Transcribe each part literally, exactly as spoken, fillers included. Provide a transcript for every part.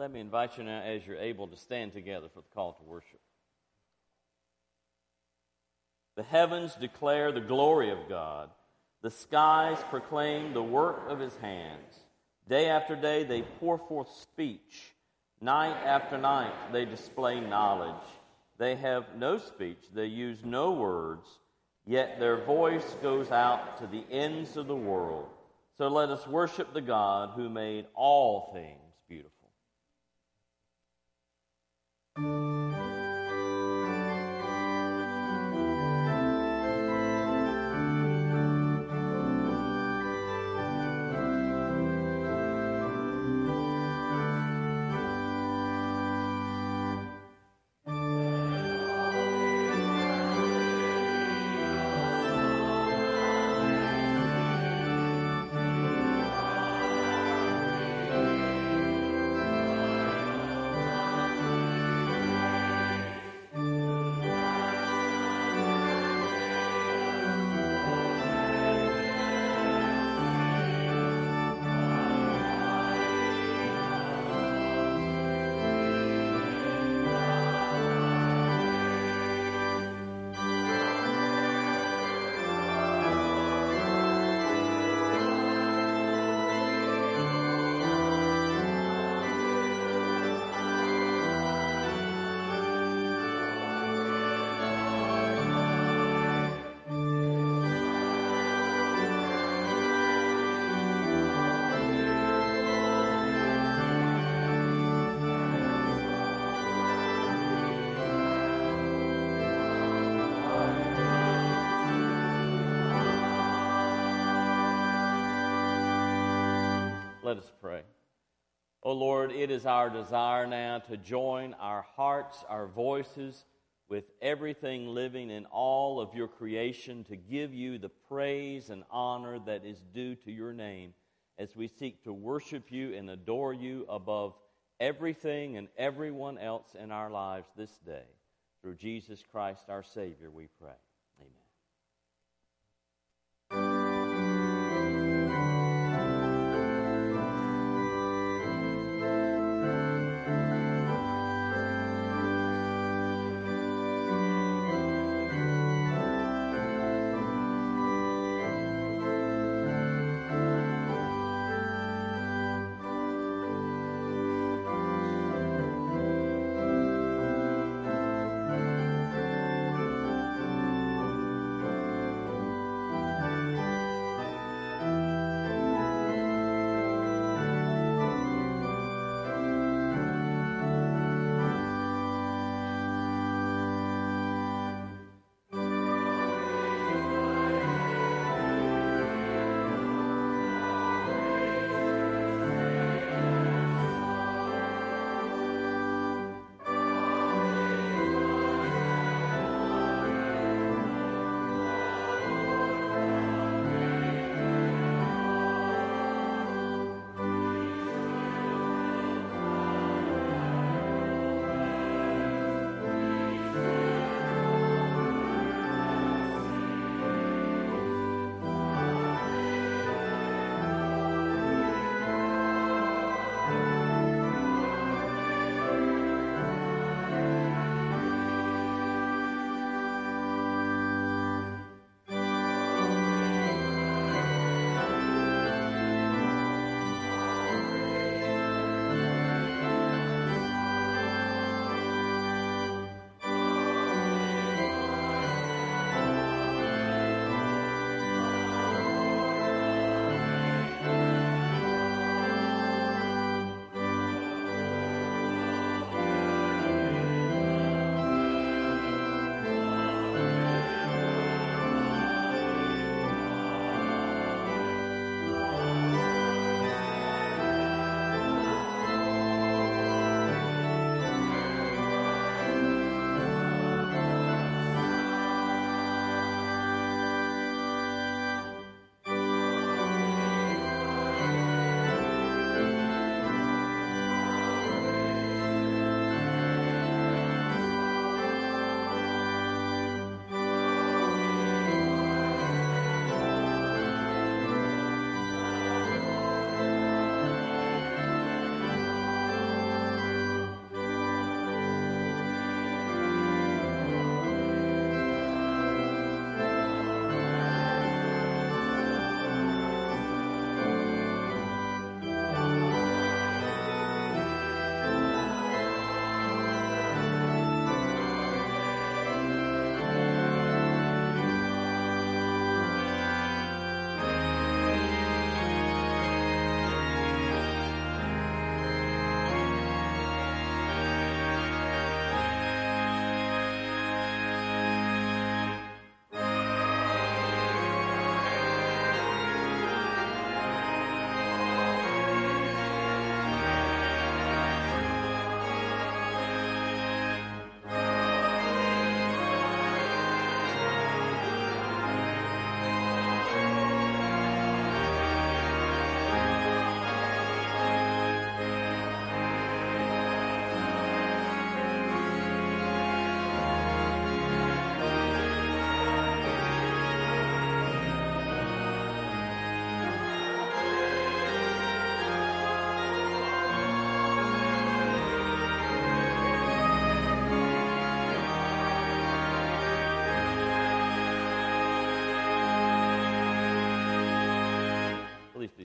Let me invite you now, as you're able, to stand together for the call to worship. The heavens declare the glory of God. The skies proclaim the work of his hands. Day after day they pour forth speech. Night after night they display knowledge. They have no speech, they use no words, yet their voice goes out to the ends of the world. So let us worship the God who made all things beautiful. Let us pray. Oh Lord, it is our desire now to join our hearts, our voices, with everything living in all of your creation to give you the praise and honor that is due to your name as we seek to worship you and adore you above everything and everyone else in our lives this day. Through Jesus Christ our Savior we pray. Amen.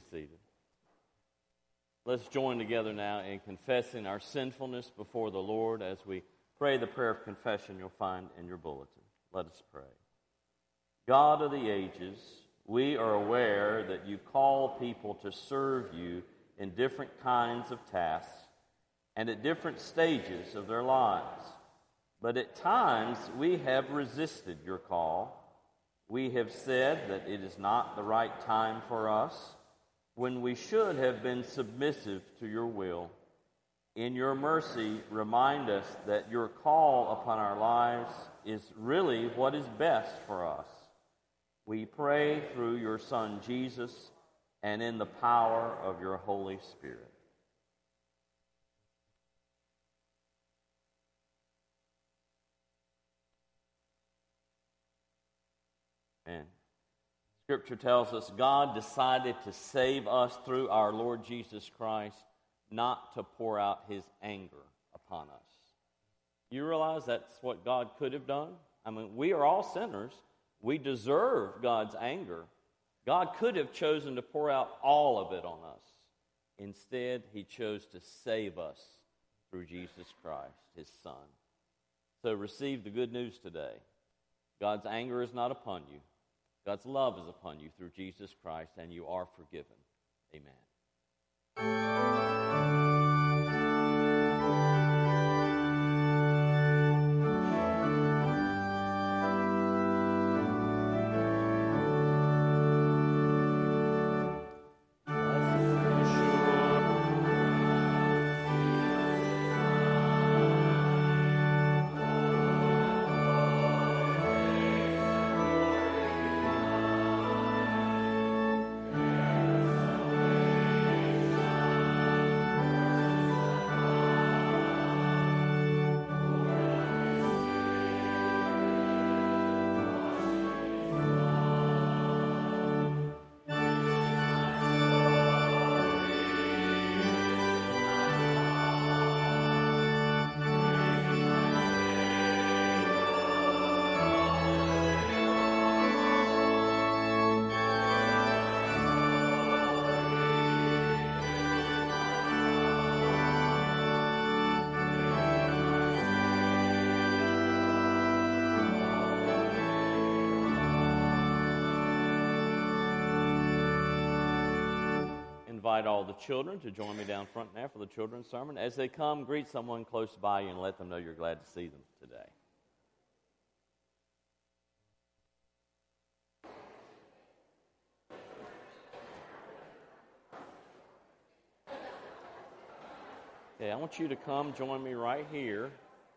seated. Let's join together now in confessing our sinfulness before the Lord as we pray the prayer of confession you'll find in your bulletin. Let us pray. God of the ages, we are aware that you call people to serve you in different kinds of tasks and at different stages of their lives. But at times we have resisted your call. We have said that it is not the right time for us when we should have been submissive to your will. In your mercy, remind us that your call upon our lives is really what is best for us. We pray through your Son Jesus and in the power of your Holy Spirit. Amen. Scripture tells us God decided to save us through our Lord Jesus Christ, not to pour out his anger upon us. You realize that's what God could have done? I mean, we are all sinners. We deserve God's anger. God could have chosen to pour out all of it on us. Instead, he chose to save us through Jesus Christ, his Son. So receive the good news today. God's anger is not upon you. God's love is upon you through Jesus Christ, and you are forgiven. Amen. Invite all the children to join me down front now for the children's sermon. As they come, greet someone close by you and let them know you're glad to see them today. Okay, I want you to come join me right here.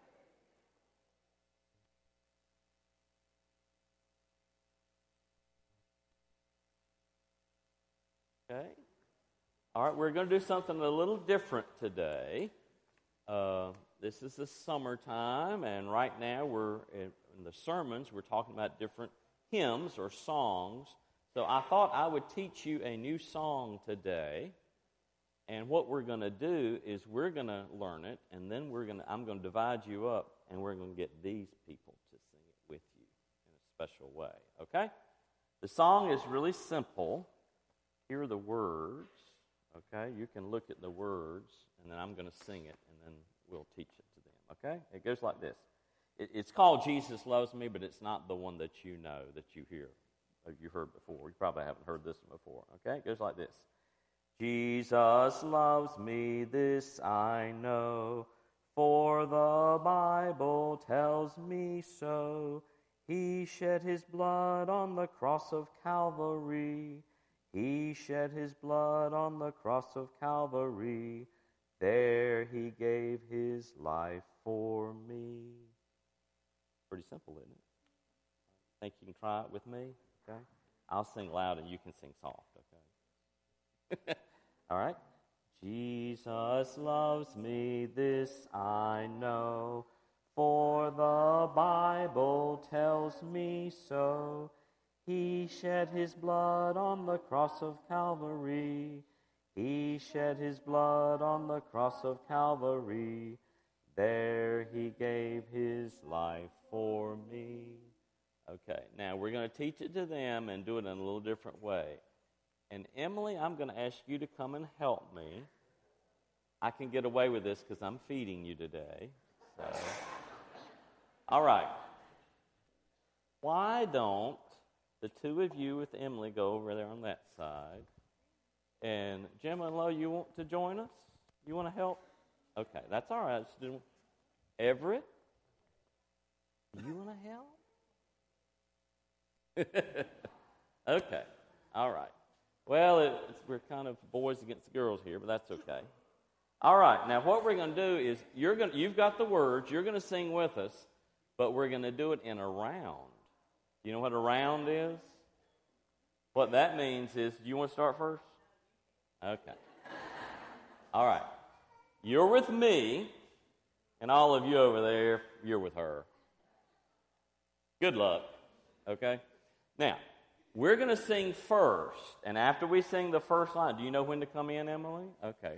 Okay. All right, we're going to do something a little different today. Uh, this is the summertime, and right now we're in, in the sermons, we're talking about different hymns or songs. So I thought I would teach you a new song today. And what we're going to do is we're going to learn it, and then we're going to I'm going to divide you up, and we're going to get these people to sing it with you in a special way. Okay? The song is really simple. Here are the words. Okay, you can look at the words, and then I'm going to sing it, and then we'll teach it to them. Okay, it goes like this. It, it's called Jesus Loves Me, but it's not the one that you know, that you hear, or you heard before. You probably haven't heard this one before. Okay, it goes like this. Jesus loves me, this I know, for the Bible tells me so. He shed his blood on the cross of Calvary. He shed his blood on the cross of Calvary. There he gave his life for me. Pretty simple, isn't it? Think you can try it with me? Okay. I'll sing loud and you can sing soft, okay? All right. Jesus loves me, this I know, for the Bible tells me so. He shed his blood on the cross of Calvary. He shed his blood on the cross of Calvary. There he gave his life for me. Okay, now we're going to teach it to them and do it in a little different way. And Emily, I'm going to ask you to come and help me. I can get away with this because I'm feeding you today. So, all right. Why don't the two of you with Emily go over there on that side? And Jim and Lo, you want to join us? You want to help? Okay, that's all right. Everett, you want to help? Okay, all right. Well, it, it's, we're kind of boys against girls here, but that's okay. All right, now what we're going to do is you're going you've got the words, you're going to sing with us, but we're going to do it in a round. You know what a round is? What that means is, do you want to start first? Okay. All right. You're with me, and all of you over there, you're with her. Good luck, okay? Now, we're going to sing first, and after we sing the first line, do you know when to come in, Emily? Okay.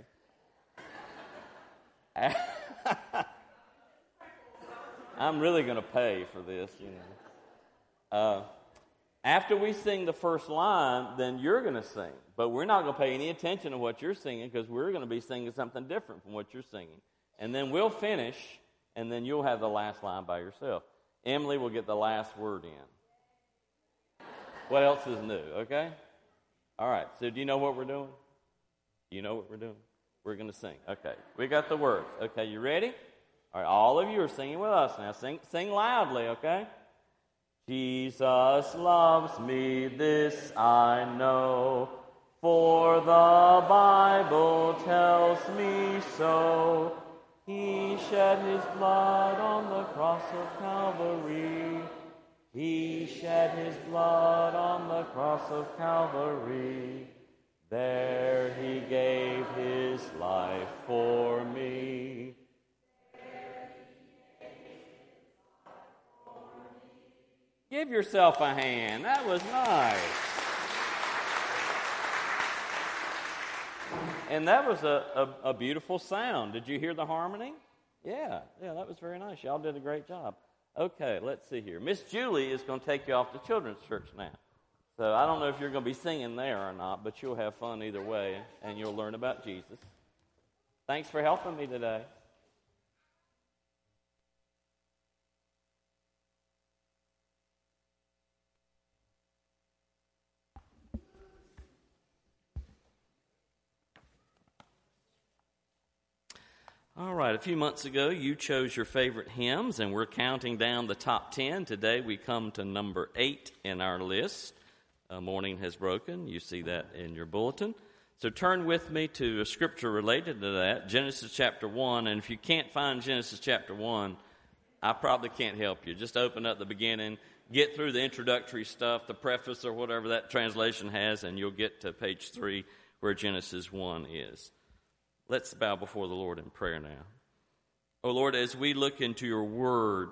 I'm really going to pay for this, you know. Uh, after we sing the first line, then you're going to sing. But we're not going to pay any attention to what you're singing because we're going to be singing something different from what you're singing. And then we'll finish, and then you'll have the last line by yourself. Emily will get the last word in. What else is new, okay? All right, so do you know what we're doing? Do you know what we're doing? We're going to sing. Okay, we got the words. Okay, you ready? All right, all of you are singing with us now. Sing, sing loudly, okay? Jesus loves me, this I know, for the Bible tells me so. He shed his blood on the cross of Calvary. He shed his blood on the cross of Calvary. There he gave his life for me. Give yourself a hand. That was nice. And that was a, a, a beautiful sound. Did you hear the harmony? Yeah, yeah, that was very nice. Y'all did a great job. Okay, let's see here. Miss Julie is going to take you off to Children's Church now. So I don't know if you're going to be singing there or not, but you'll have fun either way, and you'll learn about Jesus. Thanks for helping me today. All right, a few months ago, you chose your favorite hymns, and we're counting down the top ten. Today, we come to number eight in our list. Uh, morning has broken. You see that in your bulletin. So turn with me to a scripture related to that, Genesis chapter one. And if you can't find Genesis chapter one, I probably can't help you. Just open up the beginning, get through the introductory stuff, the preface or whatever that translation has, and you'll get to page three where Genesis one is. Let's bow before the Lord in prayer now. Oh Lord, as we look into your word,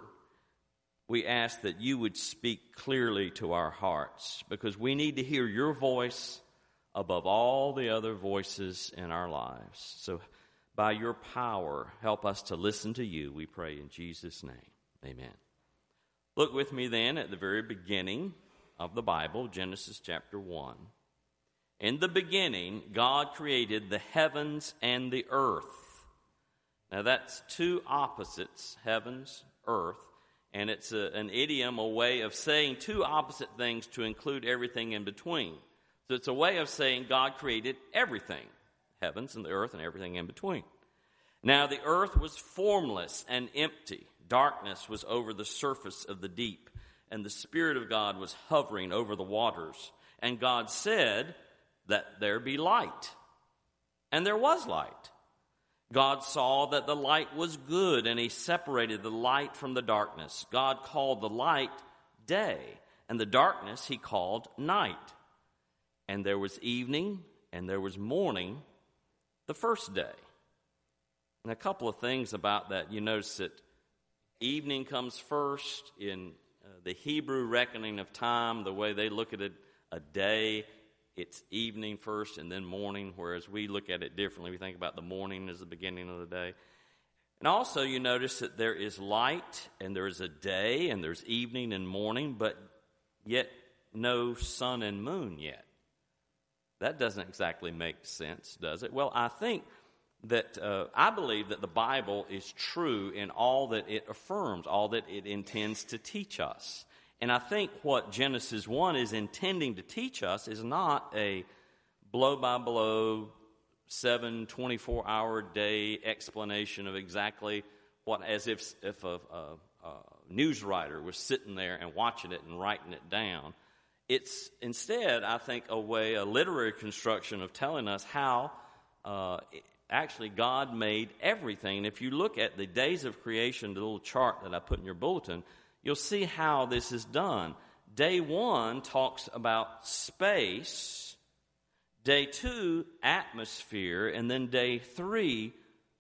we ask that you would speak clearly to our hearts, because we need to hear your voice above all the other voices in our lives. So by your power, help us to listen to you, we pray in Jesus' name. Amen. Look with me then at the very beginning of the Bible, Genesis chapter one. In the beginning, God created the heavens and the earth. Now that's two opposites, heavens, earth. And it's a, an idiom, a way of saying two opposite things to include everything in between. So it's a way of saying God created everything, heavens and the earth and everything in between. Now the earth was formless and empty. Darkness was over the surface of the deep, and the Spirit of God was hovering over the waters. And God said, "Let there be light." And there was light. God saw that the light was good, and he separated the light from the darkness. God called the light day, and the darkness he called night. And there was evening, and there was morning the first day. And a couple of things about that. You notice that evening comes first in uh, the Hebrew reckoning of time, the way they look at it, a day. It's evening first and then morning, whereas we look at it differently. We think about the morning as the beginning of the day. And also you notice that there is light and there is a day and there's evening and morning, but yet no sun and moon yet. That doesn't exactly make sense, does it? Well, I think that, uh, I believe that the Bible is true in all that it affirms, all that it intends to teach us. And I think what Genesis one is intending to teach us is not a blow-by-blow, seven, twenty-four hour day explanation of exactly what, as if, if a, a, a news writer was sitting there and watching it and writing it down. It's instead, I think, a way, a literary construction of telling us how uh, it, actually God made everything. And if you look at the days of creation, the little chart that I put in your bulletin, you'll see how this is done. Day one talks about space. Day two, atmosphere. And then day three,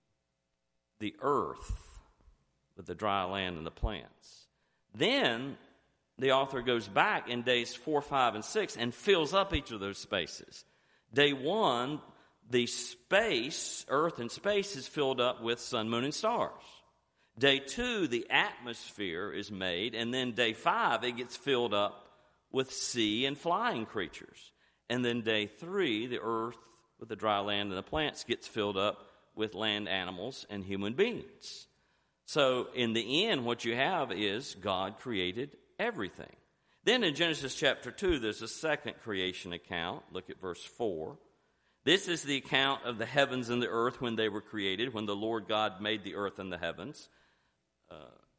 the earth with the dry land and the plants. Then the author goes back in days four, five, and six and fills up each of those spaces. Day one, the space, earth and space, is filled up with sun, moon, and stars. Day two, the atmosphere is made. And then day five, it gets filled up with sea and flying creatures. And then day three, the earth with the dry land and the plants gets filled up with land animals and human beings. So in the end, what you have is God created everything. Then in Genesis chapter two, there's a second creation account. Look at verse four. This is the account of the heavens and the earth when they were created, when the Lord God made the earth and the heavens. Uh,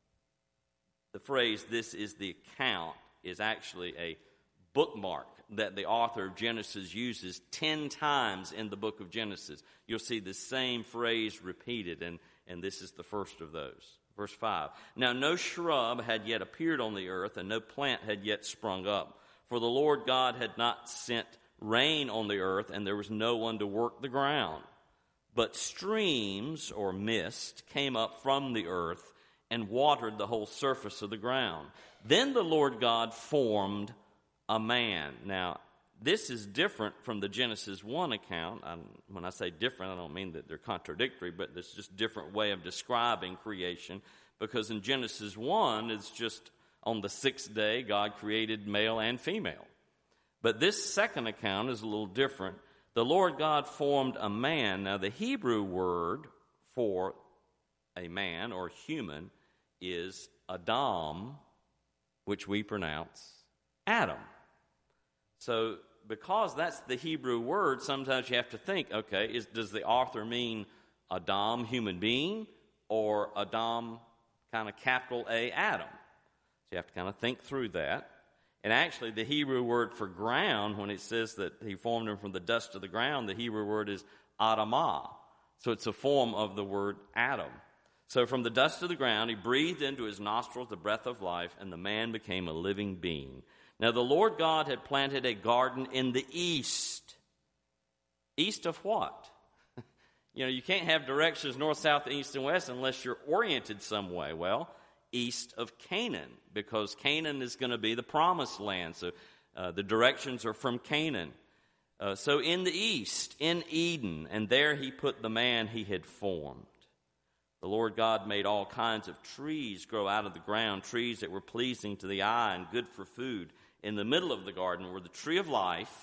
the phrase, this is the account, is actually a bookmark that the author of Genesis uses ten times in the book of Genesis. You'll see the same phrase repeated, and, and this is the first of those. Verse five. Now no shrub had yet appeared on the earth, and no plant had yet sprung up. For the Lord God had not sent rain on the earth, and there was no one to work the ground. But streams, or mist, came up from the earth and watered the whole surface of the ground. Then the Lord God formed a man. Now, this is different from the Genesis one account. I'm, when I say different, I don't mean that they're contradictory, but it's just a different way of describing creation. Because in Genesis one, it's just on the sixth day, God created male and female. But this second account is a little different. The Lord God formed a man. Now, the Hebrew word for a man or human is Adam, which we pronounce Adam. So, because that's the Hebrew word, sometimes you have to think, okay, is, does the author mean Adam, human being, or Adam, kind of capital A, Adam? So you have to kind of think through that. And actually, the Hebrew word for ground, when it says that he formed him from the dust of the ground, the Hebrew word is Adamah. So it's a form of the word Adam. So from the dust of the ground, he breathed into his nostrils the breath of life, and the man became a living being. Now the Lord God had planted a garden in the east. East of what? You know, you can't have directions north, south, east, and west unless you're oriented some way. Well, east of Canaan, because Canaan is going to be the promised land. So uh, the directions are from Canaan. Uh, so in the east, in Eden, and there he put the man he had formed. The Lord God made all kinds of trees grow out of the ground, trees that were pleasing to the eye and good for food. In the middle of the garden were the tree of life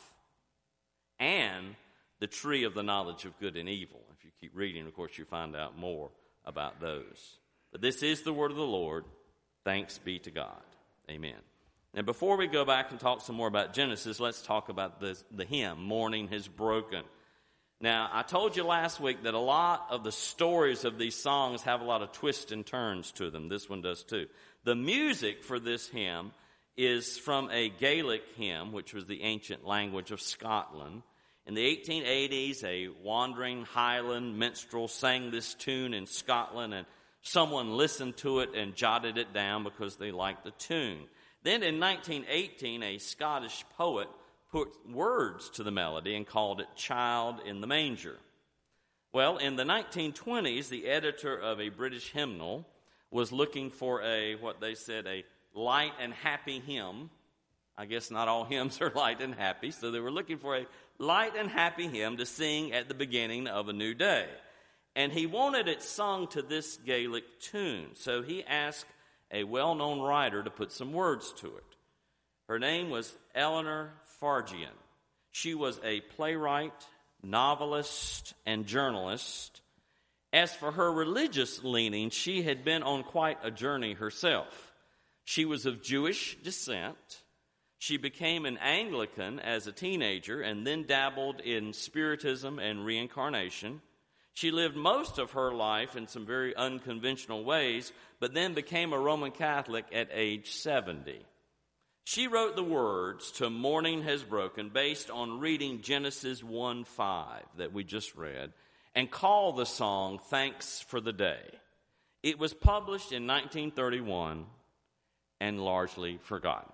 and the tree of the knowledge of good and evil. If you keep reading, of course, you find out more about those. But this is the word of the Lord. Thanks be to God. Amen. Now, before we go back and talk some more about Genesis, let's talk about the, the hymn, Morning Has Broken. Now, I told you last week that a lot of the stories of these songs have a lot of twists and turns to them. This one does too. The music for this hymn is from a Gaelic hymn, which was the ancient language of Scotland. In the eighteen eighties, a wandering Highland minstrel sang this tune in Scotland, and someone listened to it and jotted it down because they liked the tune. Then in nineteen eighteen, a Scottish poet put words to the melody and called it Child in the Manger. Well, in the nineteen twenties, the editor of a British hymnal was looking for a, what they said, a light and happy hymn. I guess not all hymns are light and happy, so they were looking for a light and happy hymn to sing at the beginning of a new day. And he wanted it sung to this Gaelic tune, so he asked a well-known writer to put some words to it. Her name was Eleanor Fargian. She was a playwright, novelist, and journalist. As for her religious leaning, she had been on quite a journey herself. She was of Jewish descent. She became an Anglican as a teenager and then dabbled in Spiritism and reincarnation. She lived most of her life in some very unconventional ways, but then became a Roman Catholic at age seventy. She wrote the words to Morning Has Broken based on reading Genesis one five that we just read, and called the song Thanks for the Day. It was published in nineteen thirty-one and largely forgotten.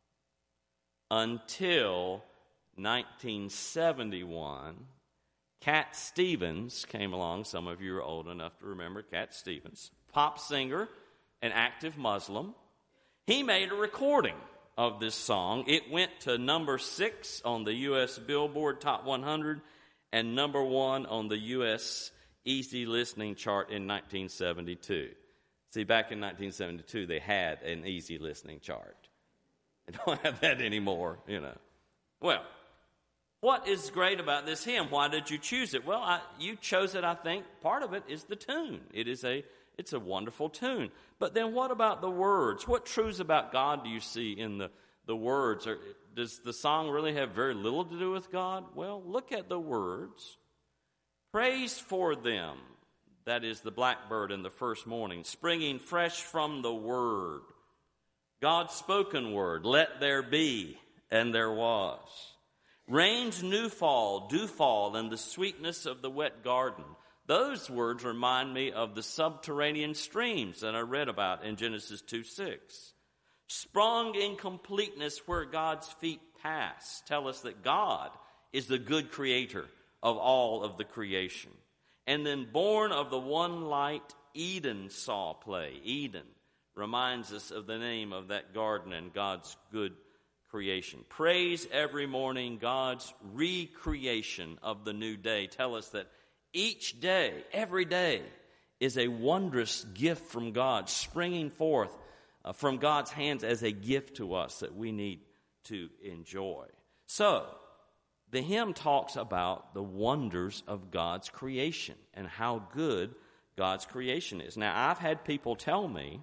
Until nineteen seventy-one, Cat Stevens came along. Some of you are old enough to remember Cat Stevens, pop singer, an active Muslim. He made a recording of this song. It went to number six on the U S Billboard Top one hundred and number one on the U S Easy Listening chart in nineteen seventy-two. See, back in nineteen seventy-two, they had an easy listening chart. They don't have that anymore, you know. Well, what is great about this hymn? Why did you choose it? Well, I, you chose it, I think. Part of it is the tune. It is a, it's a wonderful tune. But then what about the words? What truths about God do you see in the, the words? Or does the song really have very little to do with God? Well, look at the words. Praise for them, that is the blackbird in the first morning, springing fresh from the word. God's spoken word, let there be, and there was. Rain's new fall, dew fall, and the sweetness of the wet garden. Those words remind me of the subterranean streams that I read about in Genesis two six. Sprung in completeness where God's feet pass, tell us that God is the good creator of all of the creation. And then born of the one light, Eden saw play. Eden reminds us of the name of that garden and God's good creation. Praise every morning God's recreation of the new day. Tell us that each day, every day, is a wondrous gift from God, springing forth uh, from God's hands as a gift to us that we need to enjoy. So, the hymn talks about the wonders of God's creation and how good God's creation is. Now, I've had people tell me,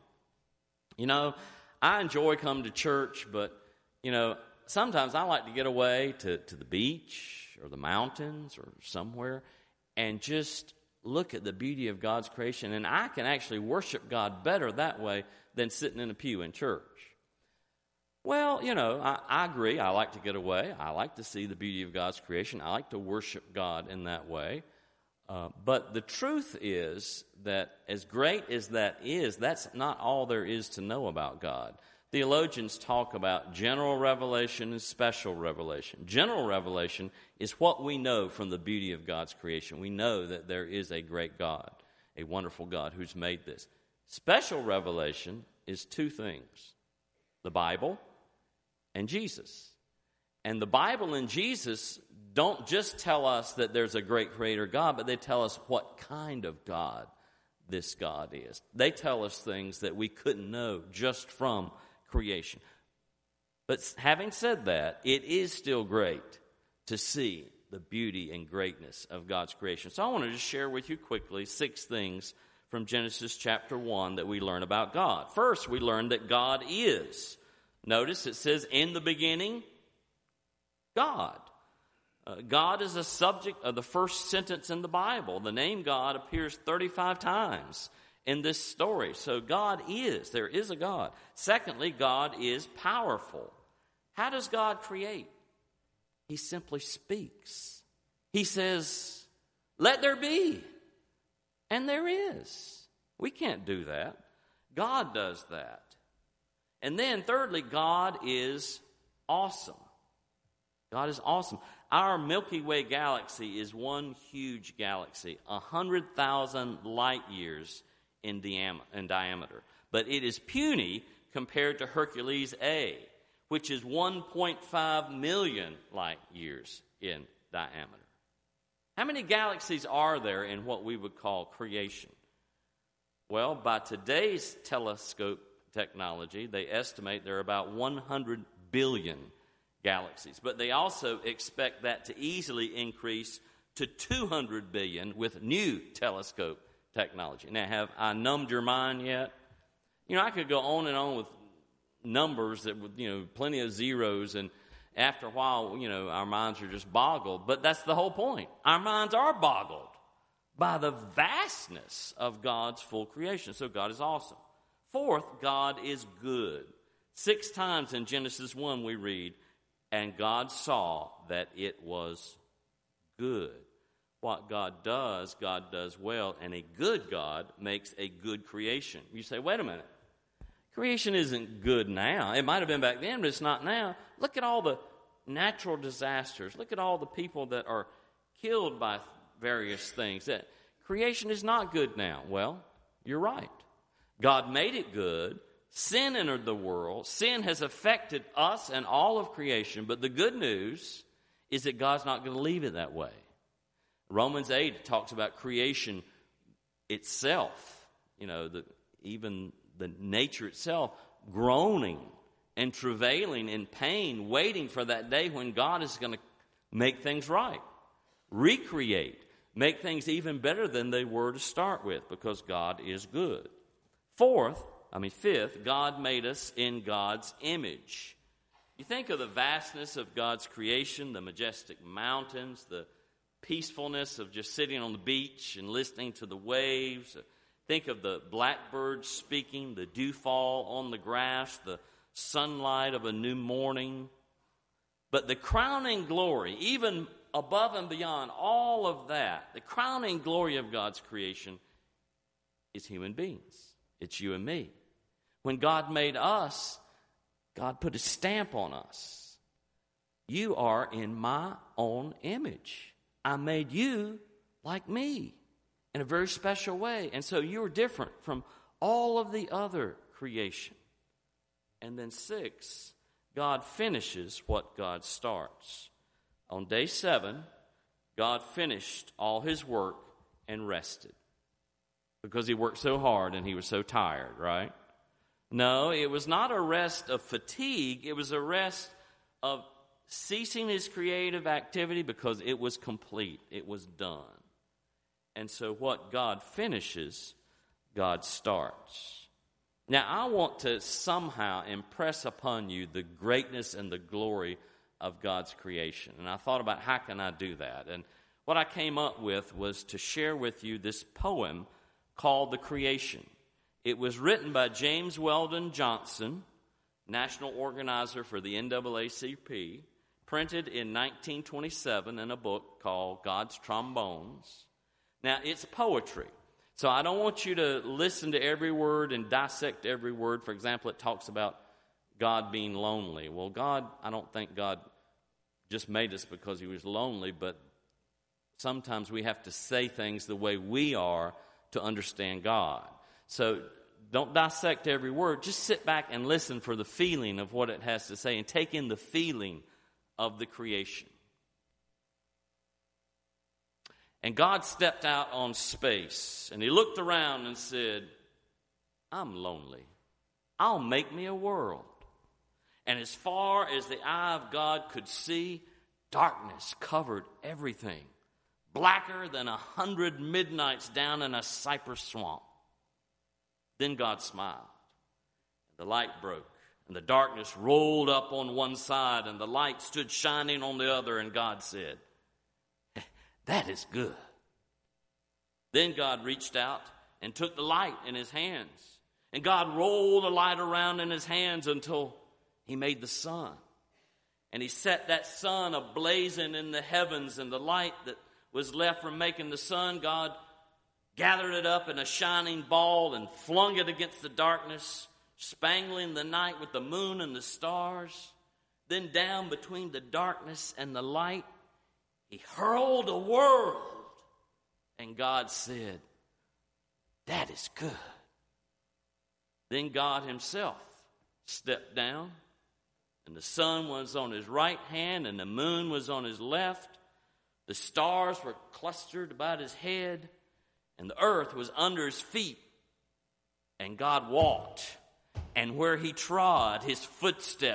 you know, I enjoy coming to church, but, you know, sometimes I like to get away to, to the beach or the mountains or somewhere and just look at the beauty of God's creation. And I can actually worship God better that way than sitting in a pew in church. Well, you know, I, I agree. I like to get away. I like to see the beauty of God's creation. I like to worship God in that way. Uh, but the truth is that as great as that is, that's not all there is to know about God. Theologians talk about general revelation and special revelation. General revelation is what we know from the beauty of God's creation. We know that there is a great God, a wonderful God who's made this. Special revelation is two things: the Bible and Jesus. And the Bible and Jesus don't just tell us that there's a great creator God, but they tell us what kind of God this God is. They tell us things that we couldn't know just from creation. But having said that, it is still great to see the beauty and greatness of God's creation. So I want to just share with you quickly six things from Genesis chapter one that we learn about God. First, we learn that God is. Notice it says, in the beginning, God. Uh, God is the subject of the first sentence in the Bible. The name God appears thirty-five times in this story. So God is. There is a God. Secondly, God is powerful. How does God create? He simply speaks. He says, let there be. And there is. We can't do that. God does that. And then thirdly, God is awesome. God is awesome. Our Milky Way galaxy is one huge galaxy, one hundred thousand light years in, diam- in diameter. But it is puny compared to Hercules A, which is one point five million light years in diameter. How many galaxies are there in what we would call creation? Well, by today's telescope technology, they estimate there are about one hundred billion galaxies. But they also expect that to easily increase to two hundred billion with new telescope technology. Now, have I numbed your mind yet? You know, I could go on and on with numbers that would, you know, plenty of zeros, and after a while, you know, our minds are just boggled. But that's the whole point. Our minds are boggled by the vastness of God's full creation. So God is awesome. Fourth, God is good. Six times in Genesis one we read, and God saw that it was good. What God does, God does well, and a good God makes a good creation. You say, wait a minute. Creation isn't good now. It might have been back then, but it's not now. Look at all the natural disasters. Look at all the people that are killed by various things. That creation is not good now. Well, you're right. God made it good. Sin entered the world. Sin has affected us and all of creation. But the good news is that God's not going to leave it that way. Romans eight talks about creation itself. You know, the, even the nature itself groaning and travailing in pain, waiting for that day when God is going to make things right, recreate, make things even better than they were to start with, because God is good. Fourth, I mean fifth, God made us in God's image. You think of the vastness of God's creation, the majestic mountains, the peacefulness of just sitting on the beach and listening to the waves. Think of the blackbirds speaking, the dewfall on the grass, the sunlight of a new morning. But the crowning glory, even above and beyond all of that, the crowning glory of God's creation is human beings. It's you and me. When God made us, God put a stamp on us. You are in my own image. I made you like me in a very special way. And so you're different from all of the other creation. And then six, God finishes what God starts. On day seven, God finished all his work and rested. Because he worked so hard and he was so tired, right? No, it was not a rest of fatigue. It was a rest of ceasing his creative activity because it was complete. It was done. And so what God finishes, God starts. Now, I want to somehow impress upon you the greatness and the glory of God's creation. And I thought about how can I do that? And what I came up with was to share with you this poem called The Creation. It was written by James Weldon Johnson, national organizer for the N double A C P, printed in nineteen twenty-seven in a book called God's Trombones. Now, it's poetry, so I don't want you to listen to every word and dissect every word. For example, it talks about God being lonely. Well, God, I don't think God just made us because he was lonely, but sometimes we have to say things the way we are to understand God. So don't dissect every word. Just sit back and listen for the feeling of what it has to say and take in the feeling of the creation. And God stepped out on space, and he looked around and said, I'm lonely. I'll make me a world. And as far as the eye of God could see, darkness covered everything, blacker than a hundred midnights down in a cypress swamp. Then God smiled. The light broke, and the darkness rolled up on one side, and the light stood shining on the other, and God said, that is good. Then God reached out and took the light in his hands, and God rolled the light around in his hands until he made the sun. And he set that sun ablazing in the heavens, and the light that was left from making the sun, God gathered it up in a shining ball and flung it against the darkness, spangling the night with the moon and the stars. Then down between the darkness and the light, he hurled a world. And God said, that is good. Then God himself stepped down, and the sun was on his right hand and the moon was on his left. The stars were clustered about his head, and the earth was under his feet. And God walked, and where he trod, his footsteps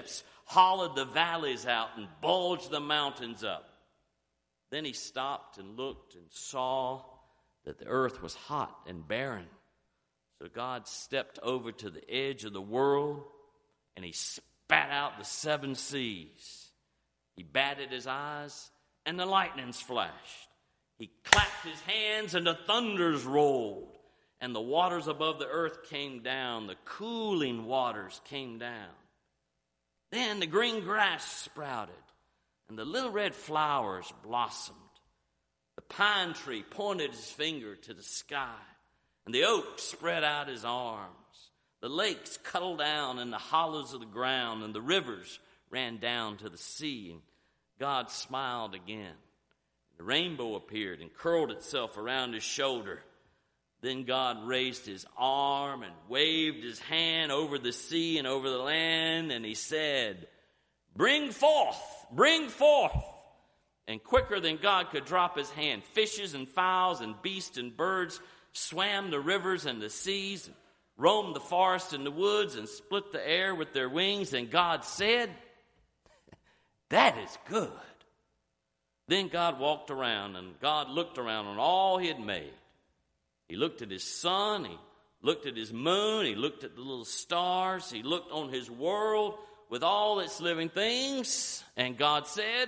hollowed the valleys out and bulged the mountains up. Then he stopped and looked and saw that the earth was hot and barren. So God stepped over to the edge of the world, and he spat out the seven seas. He batted his eyes, and the lightnings flashed. He clapped his hands, and the thunders rolled. And the waters above the earth came down. The cooling waters came down. Then the green grass sprouted, and the little red flowers blossomed. The pine tree pointed his finger to the sky, and the oak spread out his arms. The lakes cuddled down in the hollows of the ground, and the rivers ran down to the sea. And God smiled again. The rainbow appeared and curled itself around his shoulder. Then God raised his arm and waved his hand over the sea and over the land, and he said, "Bring forth, bring forth." And quicker than God could drop his hand, fishes and fowls and beasts and birds swam the rivers and the seas, and roamed the forest and the woods, and split the air with their wings. And God said, "That is good." Then God walked around, and God looked around on all he had made. He looked at his sun, he looked at his moon, he looked at the little stars, he looked on his world with all its living things, and God said,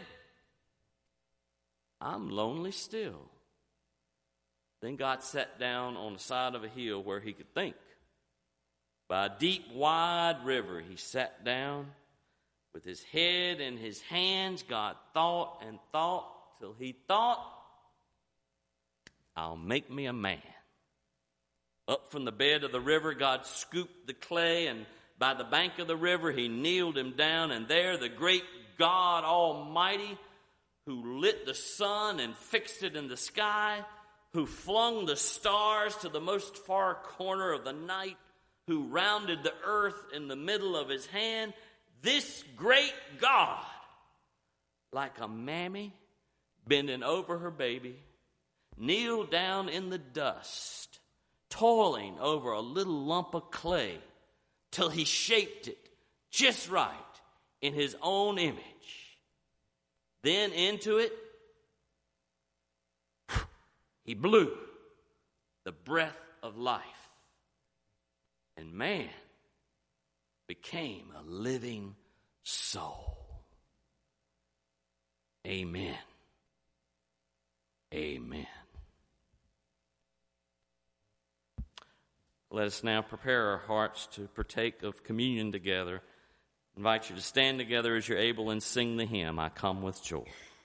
"I'm lonely still." Then God sat down on the side of a hill where he could think. By a deep, wide river, he sat down. With his head in his hands, God thought and thought till he thought, "I'll make me a man." Up from the bed of the river, God scooped the clay, and by the bank of the river, he kneeled him down. And there, the great God Almighty, who lit the sun and fixed it in the sky, who flung the stars to the most far corner of the night, who rounded the earth in the middle of his hand, this great God, like a mammy bending over her baby, kneeled down in the dust, toiling over a little lump of clay till he shaped it just right in his own image. Then into it, he blew the breath of life, and man became a living soul. Amen. Amen. Let us now prepare our hearts to partake of communion together. I invite you to stand together as you're able and sing the hymn, "I Come with Joy."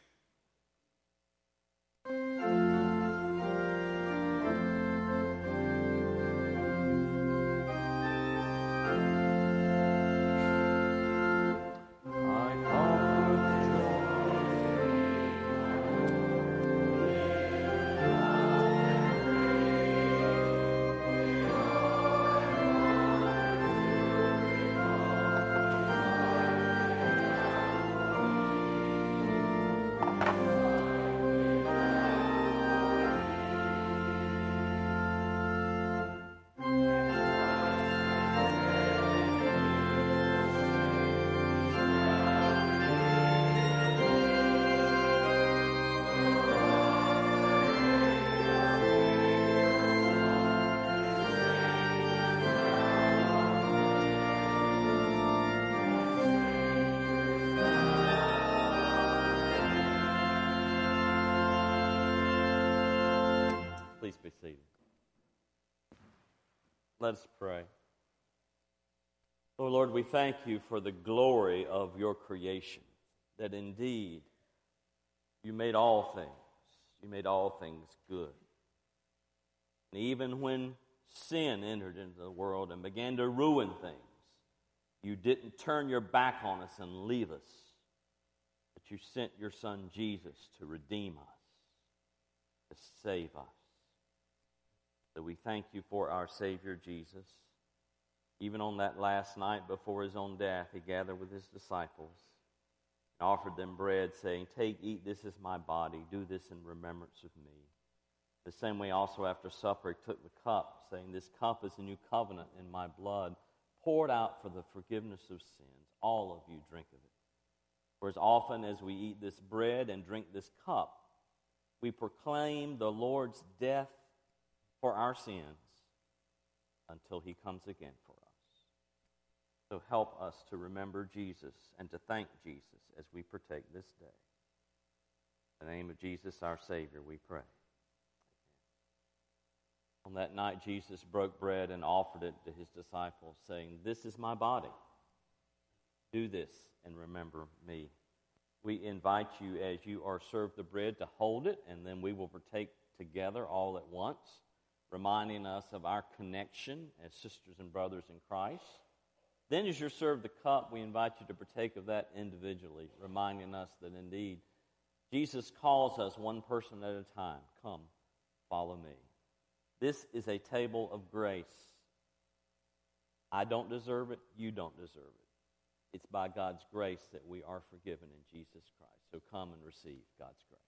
Please be seated. Let us pray. Oh Lord, we thank you for the glory of your creation, that indeed you made all things. You made all things good. And even when sin entered into the world and began to ruin things, you didn't turn your back on us and leave us, but you sent your Son Jesus to redeem us, to save us. So we thank you for our Savior Jesus. Even on that last night before his own death, he gathered with his disciples and offered them bread, saying, "Take, eat, this is my body. Do this in remembrance of me." The same way also after supper, he took the cup, saying, "This cup is a new covenant in my blood, poured out for the forgiveness of sins. all of you drink of it. For as often as we eat this bread and drink this cup, we proclaim the Lord's death for our sins until he comes again for us. So help us to remember Jesus and to thank Jesus as we partake this day. In the name of Jesus, our Savior, we pray. On that night, Jesus broke bread and offered it to his disciples, saying, "This is my body. Do this and remember me." We invite you, as you are served the bread, to hold it, and then we will partake together all at once, reminding us of our connection as sisters and brothers in Christ. Then as you're served the cup, we invite you to partake of that individually, reminding us that indeed Jesus calls us one person at a time. Come, follow me. This is a table of grace. I don't deserve it. You don't deserve it. It's by God's grace that we are forgiven in Jesus Christ. So come and receive God's grace.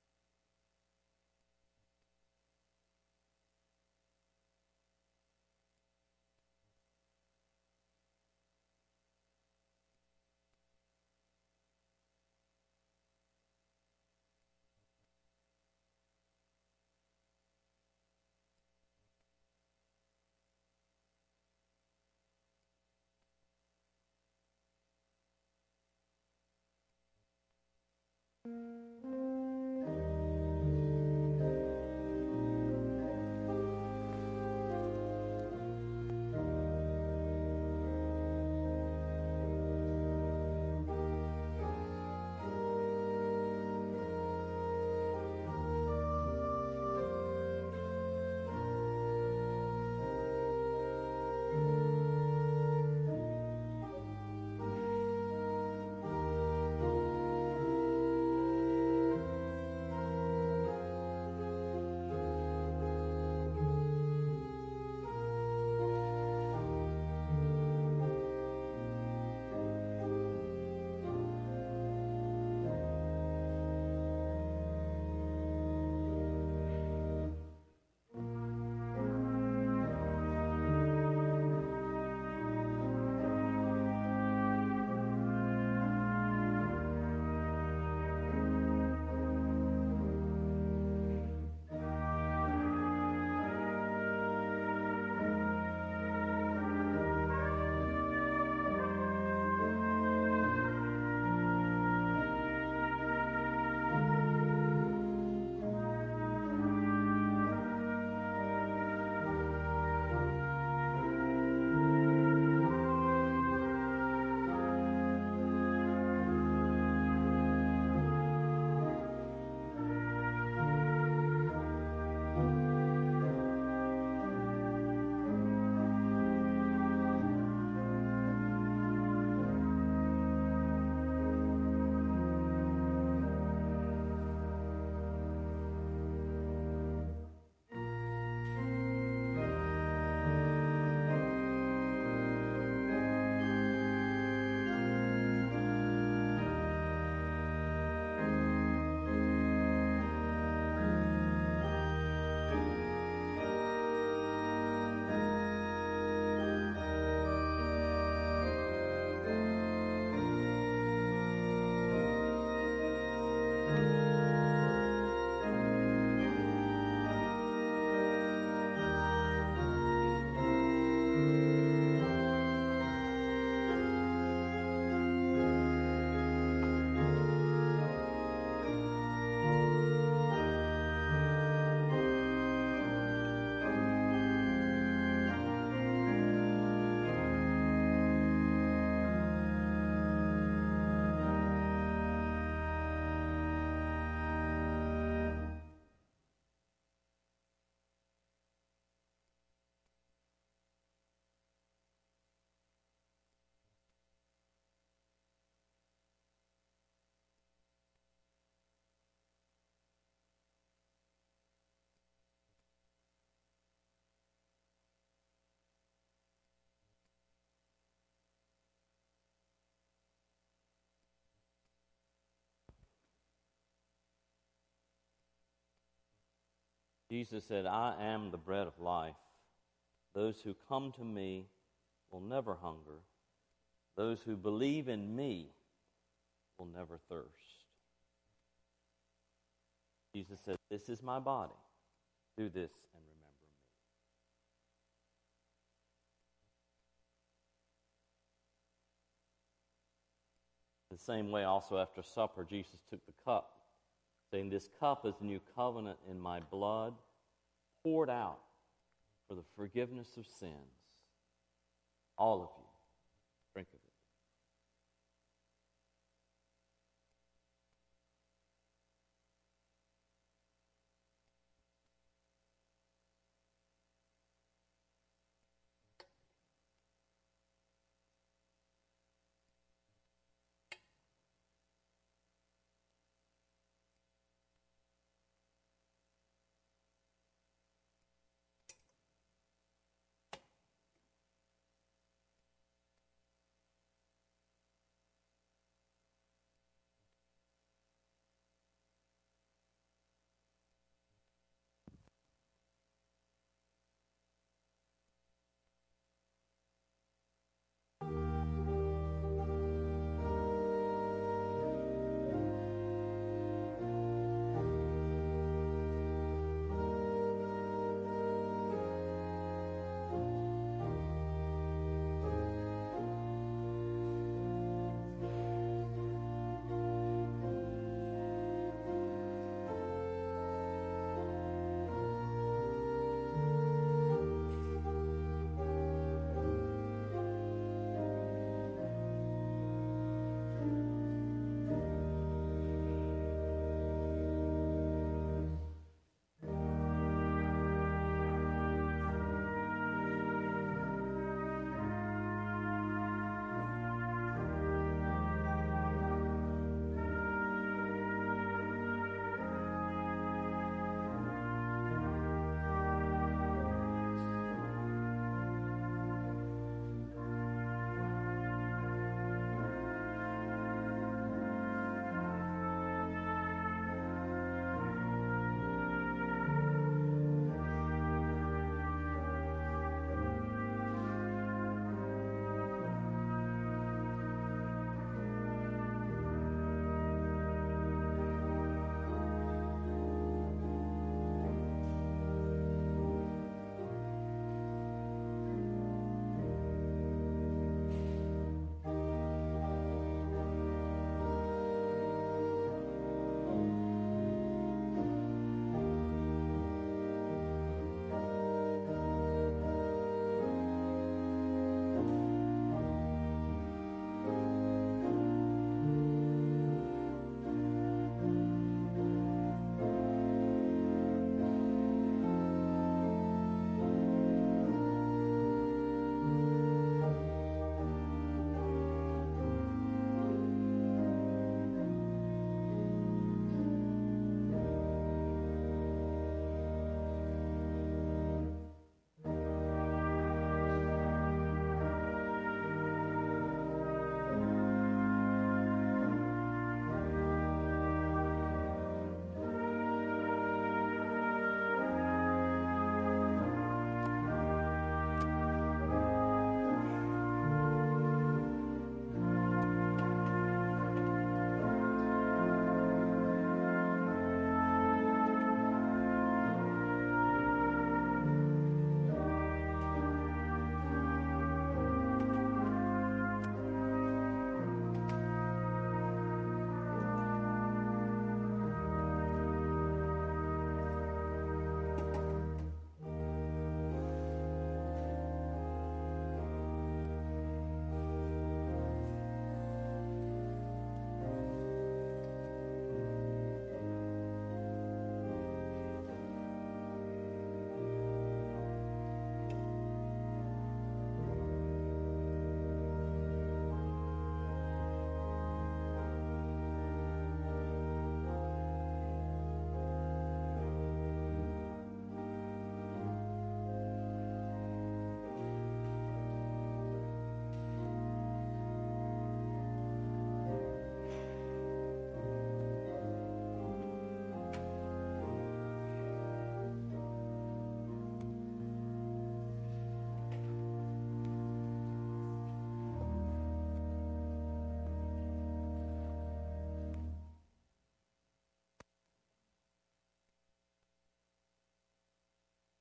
Jesus said, "I am the bread of life. Those who come to me will never hunger, Those who believe in me will never thirst. Jesus said, this is my body. Do this and remember me. The same way also after supper, Jesus took the cup, saying, this cup is the new covenant in my blood, poured out for the forgiveness of sins. All of you, drink of it.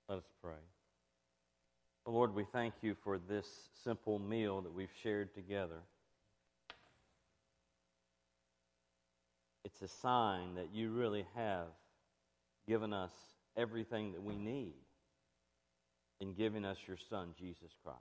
Let us pray. Oh, Lord, we thank you for this simple meal that we've shared together. It's a sign that you really have given us everything that we need in giving us your Son, Jesus Christ.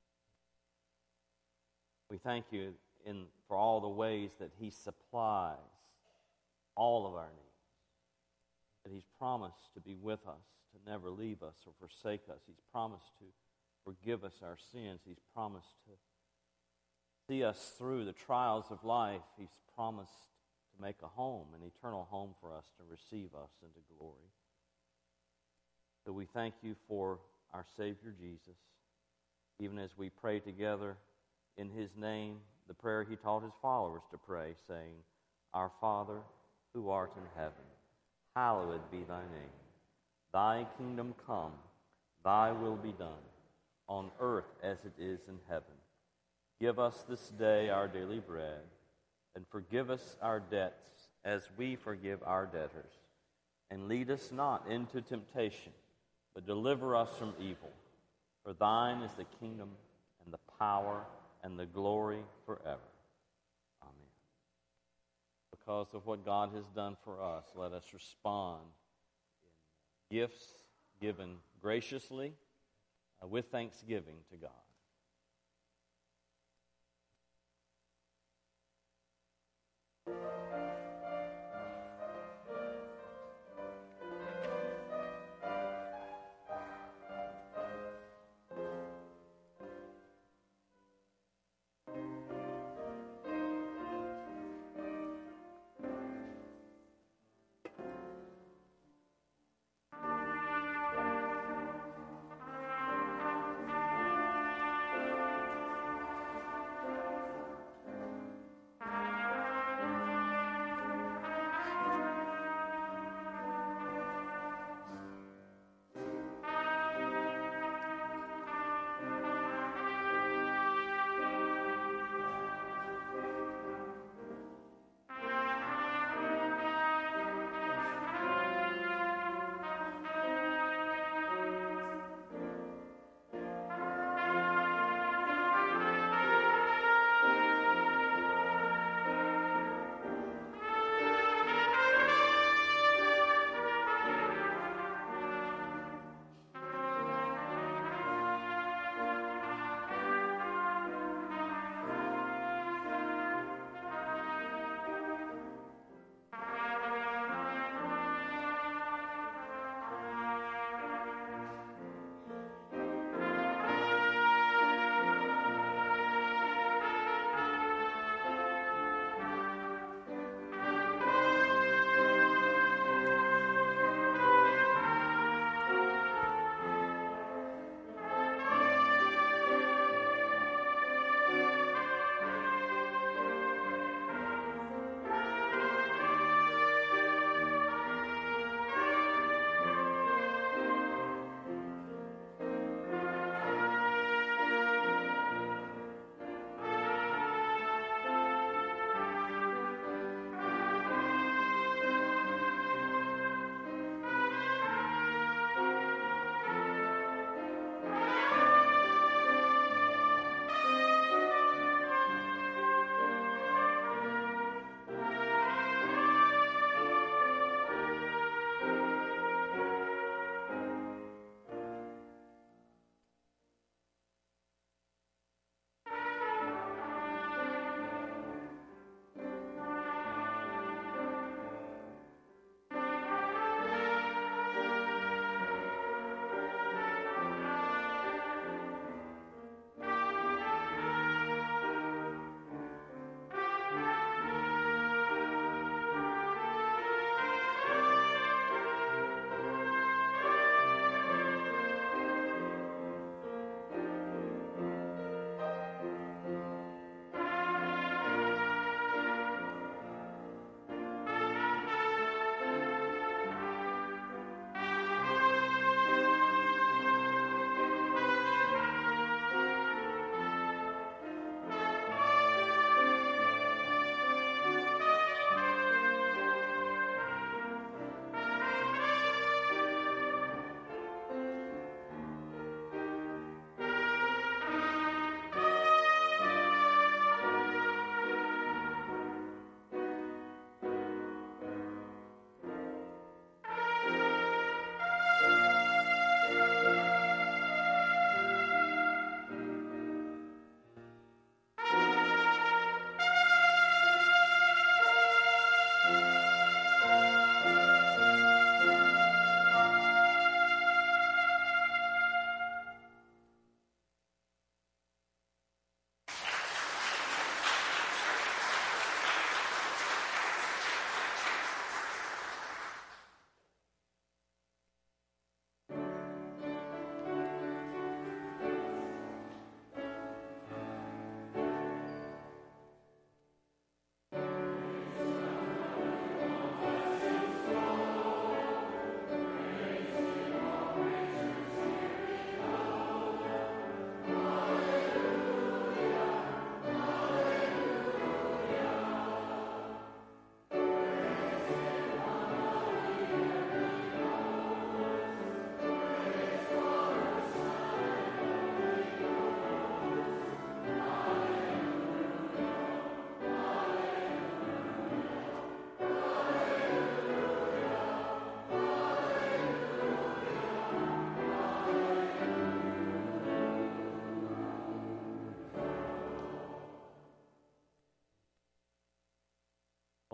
We thank you in, for all the ways that he supplies all of our needs, that he's promised to be with us, to never leave us or forsake us. He's promised to forgive us our sins. He's promised to see us through the trials of life. He's promised to make a home, an eternal home for us, to receive us into glory. So we thank you for our Savior Jesus, even as we pray together in his name, the prayer he taught his followers to pray, saying, Our Father, who art in heaven, hallowed be thy name. Thy kingdom come, thy will be done, on earth as it is in heaven. Give us this day our daily bread, and forgive us our debts as we forgive our debtors. And lead us not into temptation, but deliver us from evil. For thine is the kingdom and the power and the glory forever. Amen. Because of what God has done for us, let us respond in gifts given graciously uh, with thanksgiving to God.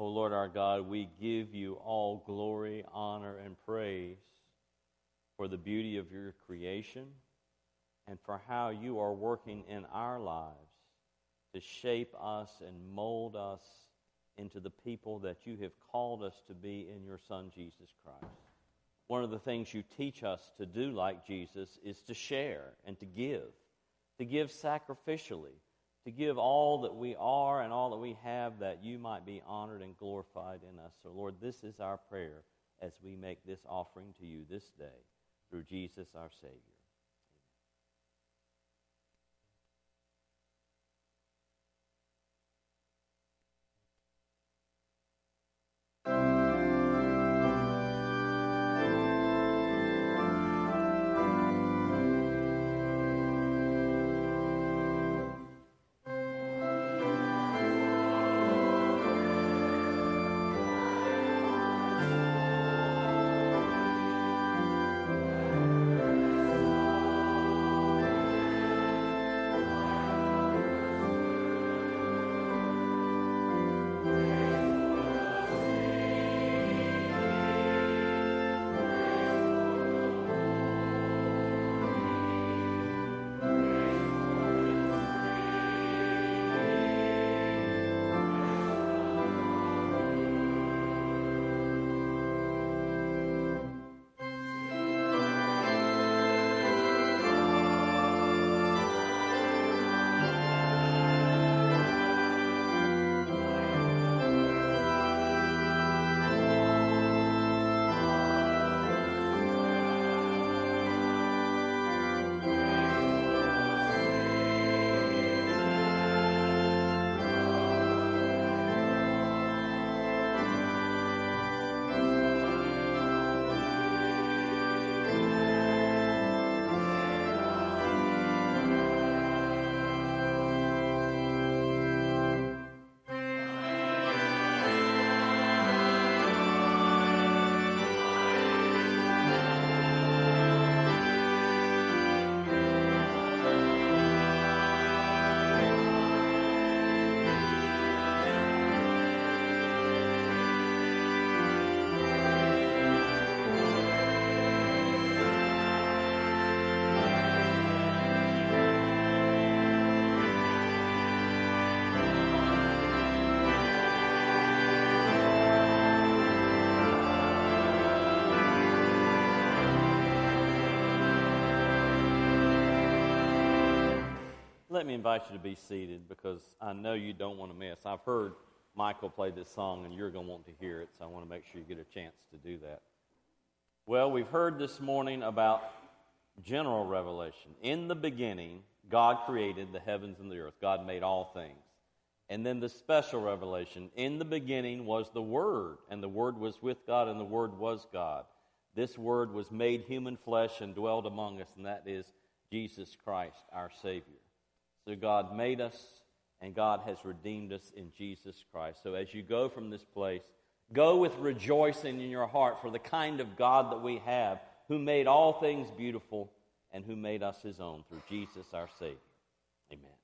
O Lord our God, we give you all glory, honor, and praise for the beauty of your creation and for how you are working in our lives to shape us and mold us into the people that you have called us to be in your Son, Jesus Christ. One of the things you teach us to do like Jesus is to share and to give, to give sacrificially, to give all that we are and all that we have that you might be honored and glorified in us. So, Lord, this is our prayer as we make this offering to you this day through Jesus our Savior. Let me invite you to be seated because I know you don't want to miss. I've heard Michael play this song and you're going to want to hear it, so I want to make sure you get a chance to do that. Well, we've heard this morning about general revelation. In the beginning, God created the heavens and the earth. God made all things. And then the special revelation. In the beginning was the Word, and the Word was with God, and the Word was God. This Word was made human flesh and dwelled among us, and that is Jesus Christ, our Savior. So God made us, and God has redeemed us in Jesus Christ. So as you go from this place, go with rejoicing in your heart for the kind of God that we have, who made all things beautiful and who made us his own through Jesus our Savior. Amen.